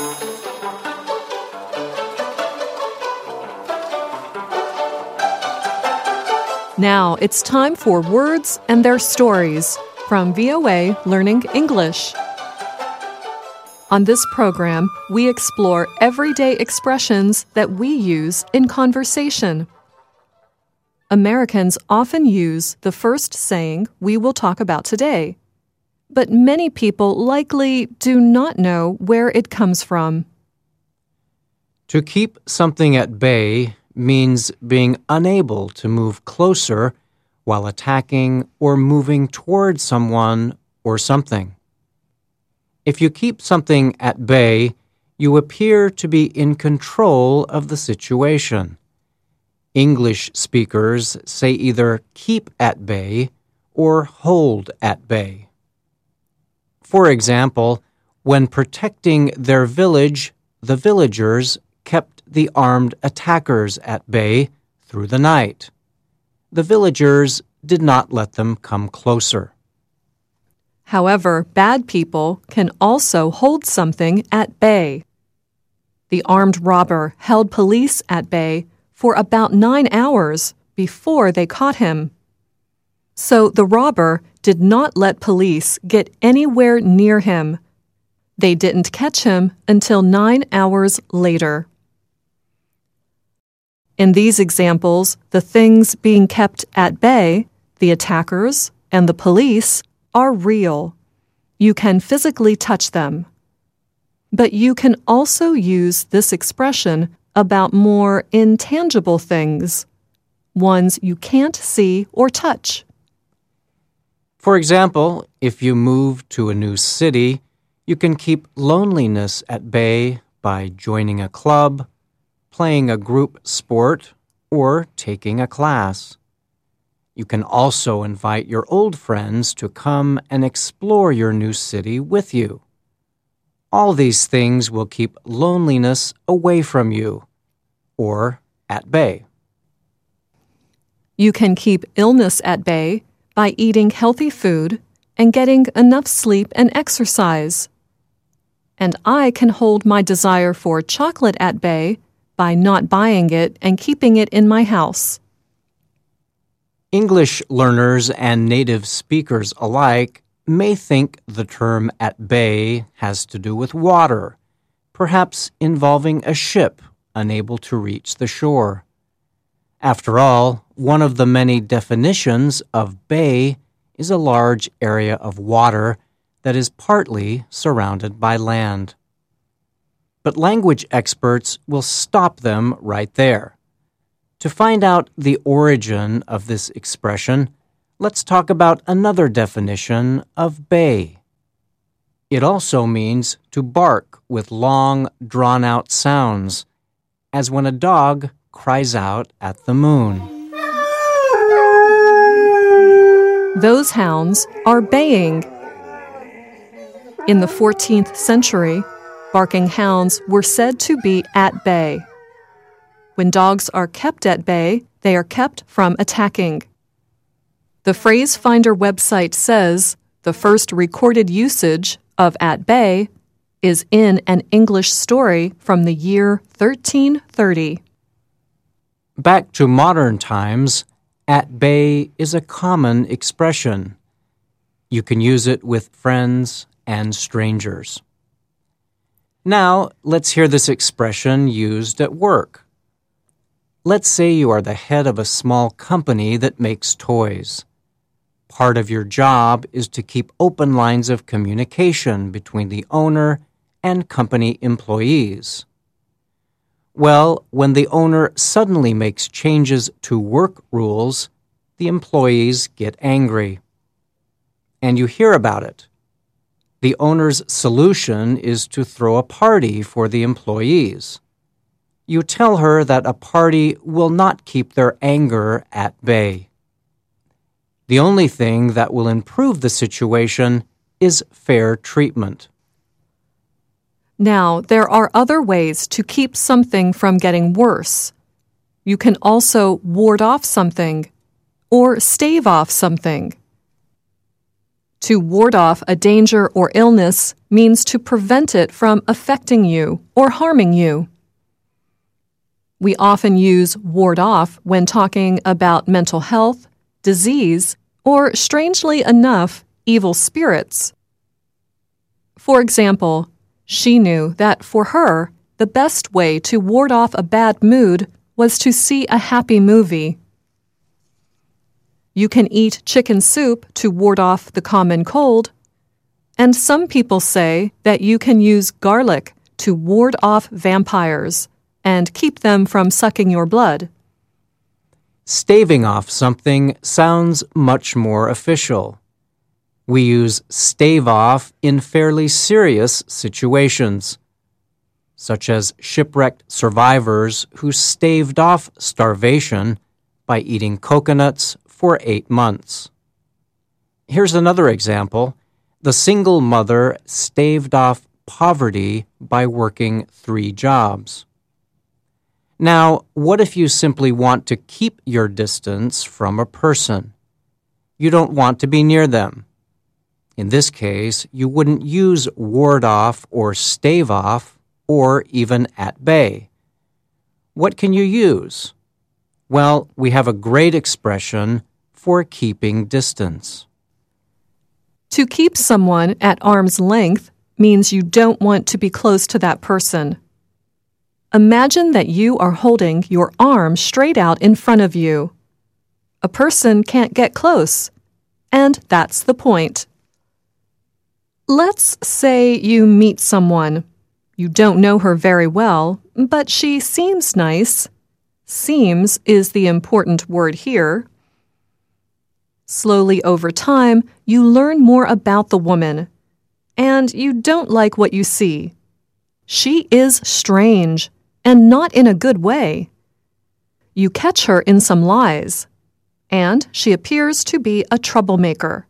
Now it's time for Words and Their Stories from VOA Learning English. On this program, we explore everyday expressions that we use in conversation. Americans often use the first saying we will talk about today, but many people likely do not know where it comes from. To keep something at bay means being unable to move closer while attacking or moving toward someone or something. If you keep something at bay, you appear to be in control of the situation. English speakers say either keep at bay or hold at bay. For example, when protecting their village, the villagers kept the armed attackers at bay through the night. The villagers did not let them come closer. However, bad people can also hold something at bay. The armed robber held police at bay for about 9 hours before they caught him. So the robber did not let police get anywhere near him. They didn't catch him until 9 hours later. In these examples, the things being kept at bay, the attackers and the police, are real. You can physically touch them. But you can also use this expression about more intangible things, ones you can't see or touch. For example, if you move to a new city, you can keep loneliness at bay by joining a club, playing a group sport, or taking a class. You can also invite your old friends to come and explore your new city with you. All these things will keep loneliness away from you, or at bay. You can keep illness at bay by eating healthy food and getting enough sleep and exercise. And I can hold my desire for chocolate at bay by not buying it and keeping it in my house. English learners and native speakers alike may think the term at bay has to do with water, perhaps involving a ship unable to reach the shore. After all, one of the many definitions of bay is a large area of water that is partly surrounded by land. But language experts will stop them right there. To find out the origin of this expression, let's talk about another definition of bay. It also means to bark with long, drawn-out sounds, as when a dog cries out at the moon. Those hounds are baying. In the 14th century, barking hounds were said to be at bay. When dogs are kept at bay, they are kept from attacking. The Phrase Finder website says the first recorded usage of at bay is in an English story from the year 1330. Back to modern times, at bay is a common expression. You can use it with friends and strangers. Now, let's hear this expression used at work. Let's say you are the head of a small company that makes toys. Part of your job is to keep open lines of communication between the owner and company employees. Well, when the owner suddenly makes changes to work rules, the employees get angry. And you hear about it. The owner's solution is to throw a party for the employees. You tell her that a party will not keep their anger at bay. The only thing that will improve the situation is fair treatment. Now, there are other ways to keep something from getting worse. You can also ward off something or stave off something. To ward off a danger or illness means to prevent it from affecting you or harming you. We often use ward off when talking about mental health, disease, or, strangely enough, evil spirits. For example, she knew that for her, the best way to ward off a bad mood was to see a happy movie. You can eat chicken soup to ward off the common cold, and some people say that you can use garlic to ward off vampires and keep them from sucking your blood. Staving off something sounds much more official. We use stave off in fairly serious situations, such as shipwrecked survivors who staved off starvation by eating coconuts for 8 months. Here's another example. The single mother staved off poverty by working 3 jobs. Now, what if you simply want to keep your distance from a person? You don't want to be near them. In this case, you wouldn't use ward off or stave off or even at bay. What can you use? Well, we have a great expression for keeping distance. To keep someone at arm's length means you don't want to be close to that person. Imagine that you are holding your arm straight out in front of you. A person can't get close, and that's the point. Let's say you meet someone. You don't know her very well, but she seems nice. Seems is the important word here. Slowly over time, you learn more about the woman, and you don't like what you see. She is strange, and not in a good way. You catch her in some lies, and she appears to be a troublemaker.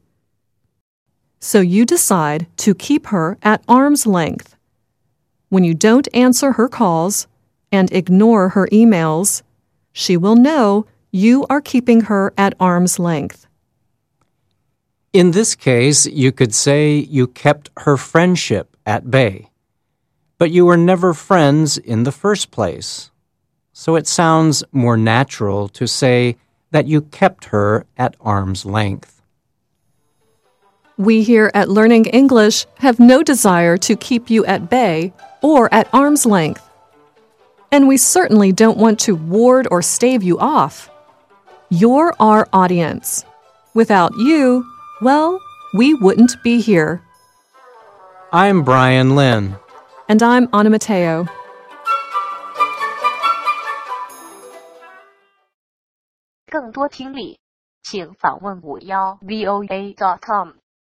So you decide to keep her at arm's length. When you don't answer her calls and ignore her emails, she will know you are keeping her at arm's length. In this case, you could say you kept her friendship at bay, but you were never friends in the first place. So it sounds more natural to say that you kept her at arm's length. We here at Learning English have no desire to keep you at bay or at arm's length. And we certainly don't want to ward or stave you off. You're our audience. Without you, well, we wouldn't be here. I'm Brian Lynn. And I'm Anna Mateo. 更多听力，请访问51voa.com。